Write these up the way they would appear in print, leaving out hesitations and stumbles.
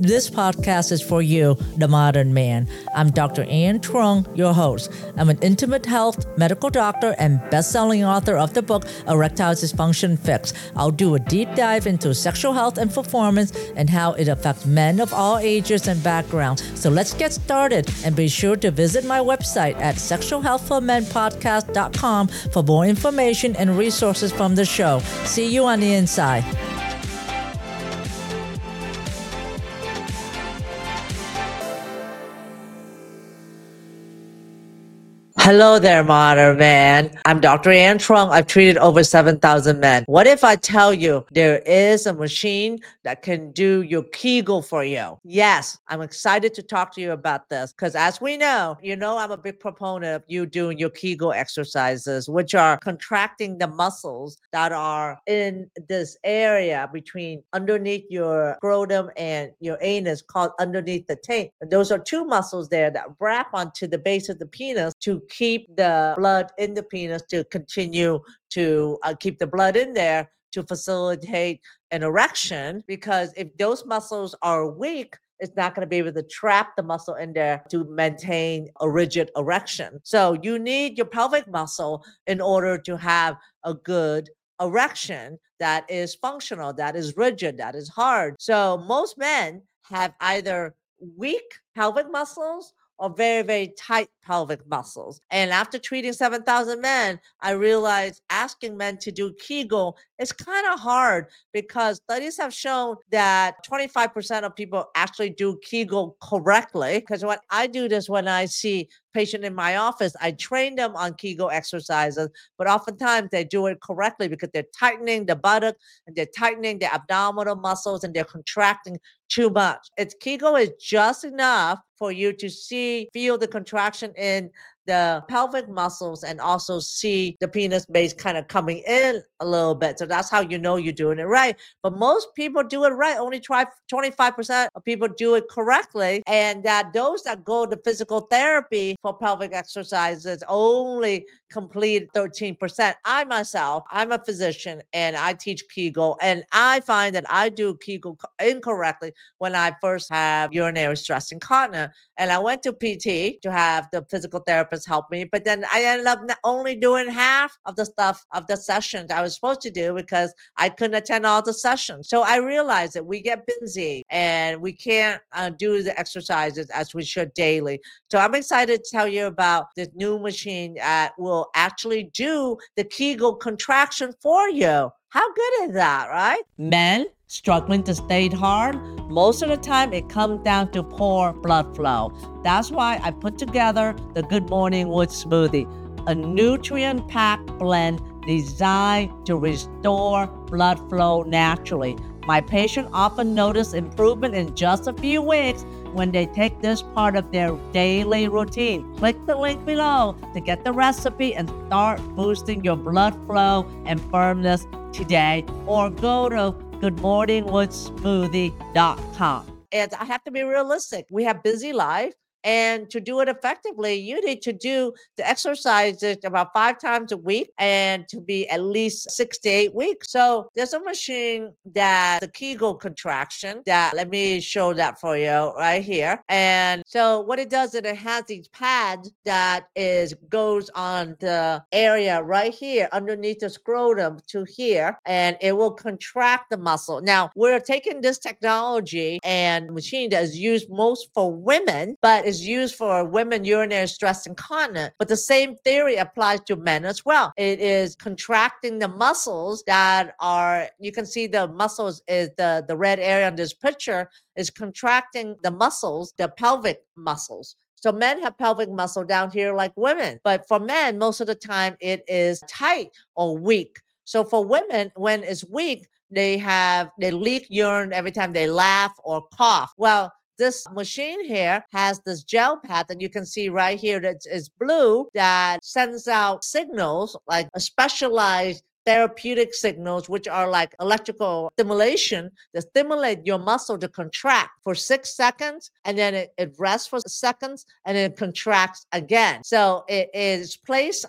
This podcast is for you, the modern man. I'm Dr. Ann Trung, your host. I'm an intimate health medical doctor and best-selling author of the book Erectile Dysfunction Fix. I'll do a deep dive into sexual health and performance and how it affects men of all ages and backgrounds. So let's get started, and be sure to visit my website at sexualhealthformenpodcast.com for more information and resources from the show. See you on the inside. Hello there, modern man. I'm Dr. Ann Trung. I've treated over 7,000 men. What if I tell you there is a machine that can do your Kegel for you? Yes, I'm excited to talk to you about this because as we know, I'm a big proponent of you doing your Kegel exercises, which are contracting the muscles that are in this area between underneath your scrotum and your anus called underneath the taint. And those are two muscles there that wrap onto the base of the penis to keep the blood in the penis, to continue to keep the blood in there to facilitate an erection. Because if those muscles are weak, it's not going to be able to trap the muscle in there to maintain a rigid erection. So you need your pelvic muscle in order to have a good erection that is functional, that is rigid, that is hard. So most men have either weak pelvic muscles or very, very tight pelvic muscles. And after treating 7,000 men, I realized asking men to do Kegel is kind of hard because studies have shown that 25% of people actually do Kegel correctly. Because when I do this, when I see patient in my office, I train them on Kegel exercises, but oftentimes they do it correctly because they're tightening the buttock and they're tightening the abdominal muscles and they're contracting too much. Kegel is just enough for you to feel the contraction in the pelvic muscles and also see the penis base kind of coming in a little bit. So that's how you know you're doing it right. But most people do it right. Only 25% of people do it correctly. And that those that go to physical therapy for pelvic exercises only complete 13%. I myself, I'm a physician and I teach Kegel, and I find that I do Kegel incorrectly when I first have urinary stress incontinence. And I went to PT to have the physical therapist help me, but then I ended up only doing half of the stuff of the sessions I was supposed to do because I couldn't attend all the sessions. So I realized that we get busy and we can't do the exercises as we should daily. So I'm excited to tell you about this new machine that will actually do the Kegel contraction for you. How good is that, right? Men struggling to stay hard, most of the time it comes down to poor blood flow. That's why I put together the Good Morning Wood Smoothie, a nutrient-packed blend designed to restore blood flow naturally. My patients often notice improvement in just a few weeks when they take this part of their daily routine. Click the link below to get the recipe and start boosting your blood flow and firmness today, or go to goodmorningwoodsmoothie.com. And I have to be realistic. We have busy life. And to do it effectively, you need to do the exercises about 5 times a week and to be at least 6 to 8 weeks. So there's a machine that the Kegel contraction that, let me show that for you right here. And so what it does is it has these pads that goes on the area right here underneath the scrotum to here, and it will contract the muscle. Now, we're taking this technology and machine that is used most for women, but is used for women urinary stress incontinence, but the same theory applies to men as well. It is contracting the muscles that are, you can see the muscles is the red area on this picture is contracting the muscles, the pelvic muscles. So men have pelvic muscle down here like women, but for men, most of the time it is tight or weak. So for women, when it's weak, they leak urine every time they laugh or cough. Well, this machine here has this gel pad that you can see right here that is blue that sends out signals like a specialized therapeutic signals, which are like electrical stimulation that stimulate your muscle to contract for 6 seconds, and then it rests for seconds, and then it contracts again. So it is placed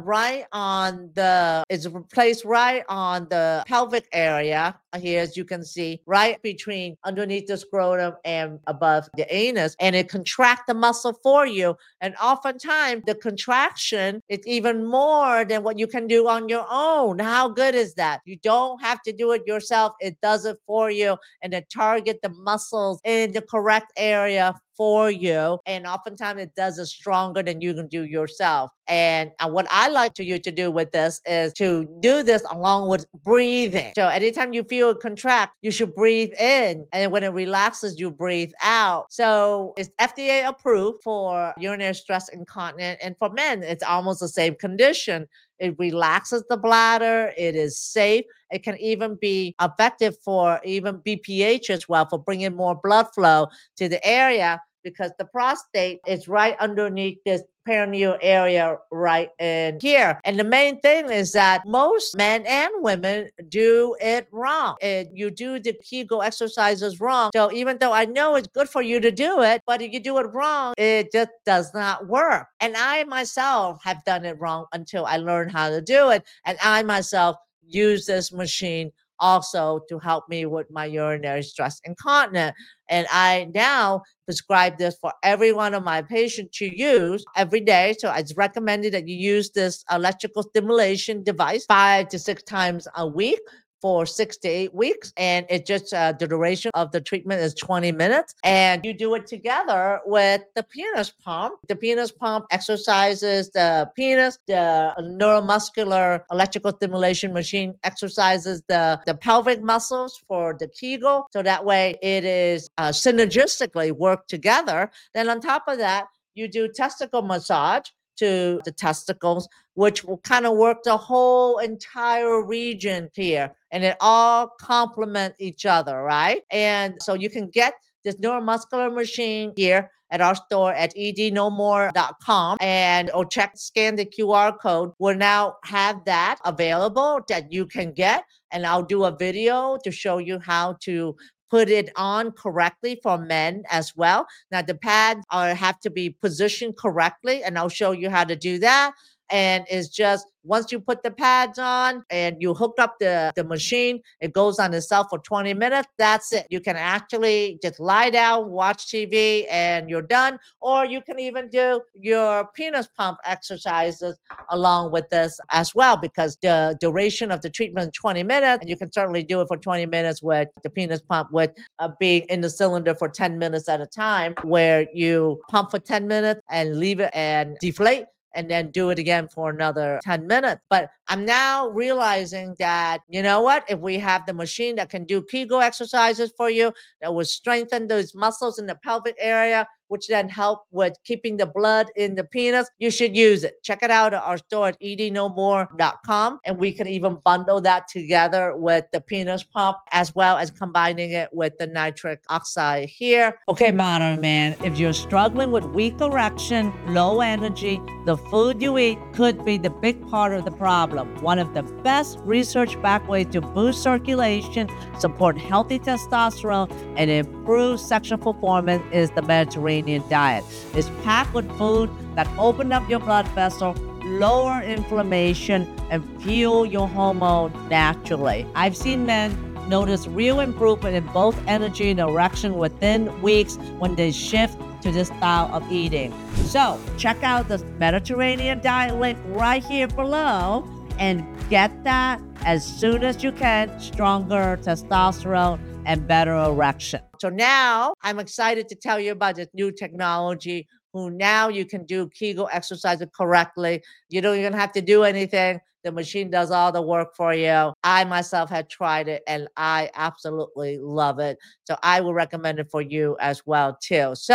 right on the pelvic area here, as you can see, right between underneath the scrotum and above the anus, and it contracts the muscle for you. And oftentimes the contraction is even more than what you can do on your own. How good is that? You don't have to do it yourself. It does it for you, and it target the muscles in the correct area for you. And oftentimes it does it stronger than you can do yourself. And what I like to you to do with this is to do this along with breathing. So anytime you feel it contract, you should breathe in. And when it relaxes, you breathe out. So it's FDA approved for urinary stress incontinence. And for men, it's almost the same condition. It relaxes the bladder. It is safe. It can even be effective for even BPH as well, for bringing more blood flow to the area, because the prostate is right underneath this perineal area right in here. And the main thing is that most men and women do it wrong. You do the Kegel exercises wrong. So even though I know it's good for you to do it, but if you do it wrong, it just does not work. And I myself have done it wrong until I learned how to do it. And I myself use this machine also to help me with my urinary stress incontinence. And I now prescribe this for every one of my patients to use every day. So it's recommended that you use this electrical stimulation device 5 to 6 times a week for 6 to 8 weeks. And it just, the duration of the treatment is 20 minutes. And you do it together with the penis pump. The penis pump exercises the penis. The neuromuscular electrical stimulation machine exercises the pelvic muscles for the Kegel. So that way it is synergistically work together. Then on top of that, you do testicle massage to the testicles, which will kind of work the whole entire region here. And it all complement each other, right? And so you can get this neuromuscular machine here at our store at ednomore.com, and or scan the QR code. We'll now have that available that you can get. And I'll do a video to show you how to put it on correctly for men as well. Now the pads have to be positioned correctly, and I'll show you how to do that. And it's just once you put the pads on and you hook up the machine, it goes on itself for 20 minutes. That's it. You can actually just lie down, watch TV, and you're done. Or you can even do your penis pump exercises along with this as well, because the duration of the treatment is 20 minutes, and you can certainly do it for 20 minutes with the penis pump, with being in the cylinder for 10 minutes at a time, where you pump for 10 minutes and leave it and deflate, and then do it again for another 10 minutes. But I'm now realizing that, you know what, if we have the machine that can do Kegel exercises for you, that will strengthen those muscles in the pelvic area, which then help with keeping the blood in the penis, you should use it. Check it out at our store at ednomore.com. And we can even bundle that together with the penis pump, as well as combining it with the nitric oxide here. Okay, modern man, if you're struggling with weak erection, low energy, the food you eat could be the big part of the problem. One of the best research-backed ways to boost circulation, support healthy testosterone, and improve sexual performance is the Mediterranean diet. It's packed with food that open up your blood vessel, lower inflammation, and fuel your hormone naturally. I've seen men notice real improvement in both energy and erection within weeks when they shift to this style of eating. So check out the Mediterranean diet link right here below and get that as soon as you can. Stronger testosterone and better erection. So now I'm excited to tell you about this new technology, who now you can do Kegel exercises correctly. You don't even have to do anything. The machine does all the work for you. I myself had tried it and I absolutely love it. So I will recommend it for you as well too. So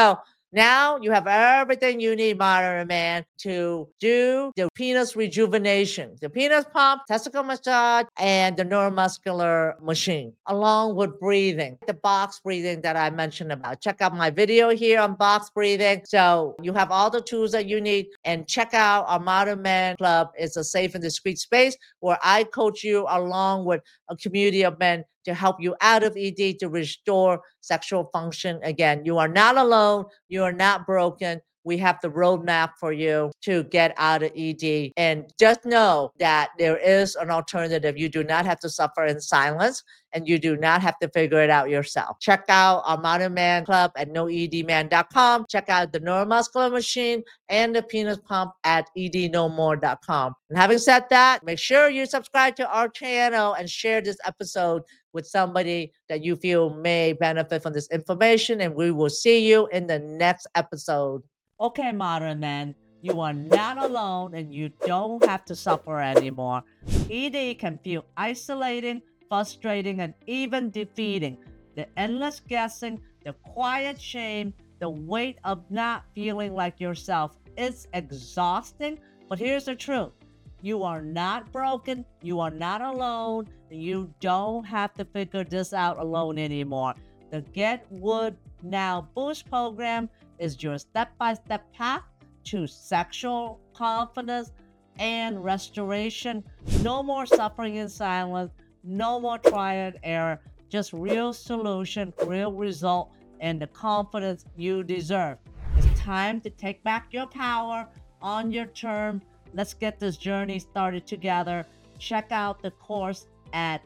Now you have everything you need, modern man, to do the penis rejuvenation, the penis pump, testicle massage, and the neuromuscular machine, along with breathing, the box breathing that I mentioned about. Check out my video here on box breathing. So you have all the tools that you need, and check out our Modern Man Club. It's a safe and discreet space where I coach you along with a community of men to help you out of ED to restore sexual function again. You are not alone. You are not broken. We have the roadmap for you to get out of ED. And just know that there is an alternative. You do not have to suffer in silence, and you do not have to figure it out yourself. Check out our Modern Man Club at noedman.com. Check out the neuromuscular machine and the penis pump at ednomore.com. And having said that, make sure you subscribe to our channel and share this episode with somebody that you feel may benefit from this information. And we will see you in the next episode. Okay, modern man, you are not alone and you don't have to suffer anymore. ED can feel isolating, frustrating, and even defeating. The endless guessing, the quiet shame, the weight of not feeling like yourself is exhausting. But here's the truth. You are not broken. You are not alone. You don't have to figure this out alone anymore. The Get Wood Now Boost program is your step-by-step path to sexual confidence and restoration. No more suffering in silence. No more trial and error. Just real solution, real result, and the confidence you deserve. It's time to take back your power on your terms. Let's get this journey started together. Check out the course at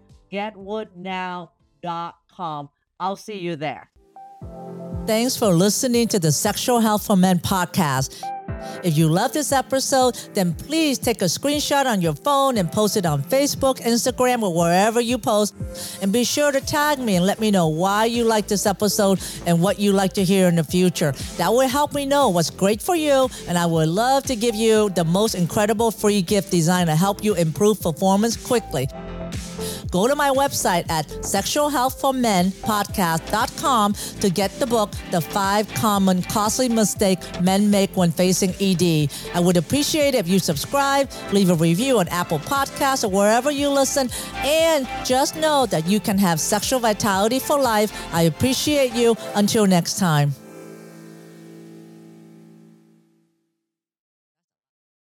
getwoodnow.com. I'll see you there. Thanks for listening to the Sexual Health for Men podcast. If you love this episode, then please take a screenshot on your phone and post it on Facebook, Instagram, or wherever you post. And be sure to tag me and let me know why you like this episode and what you like to hear in the future. That will help me know what's great for you, and I would love to give you the most incredible free gift designed to help you improve performance quickly. Go to my website at sexualhealthformenpodcast.com to get the book, The 5 Common Costly Mistakes Men Make When Facing ED. I would appreciate it if you subscribe, leave a review on Apple Podcasts or wherever you listen, and just know that you can have sexual vitality for life. I appreciate you. Until next time.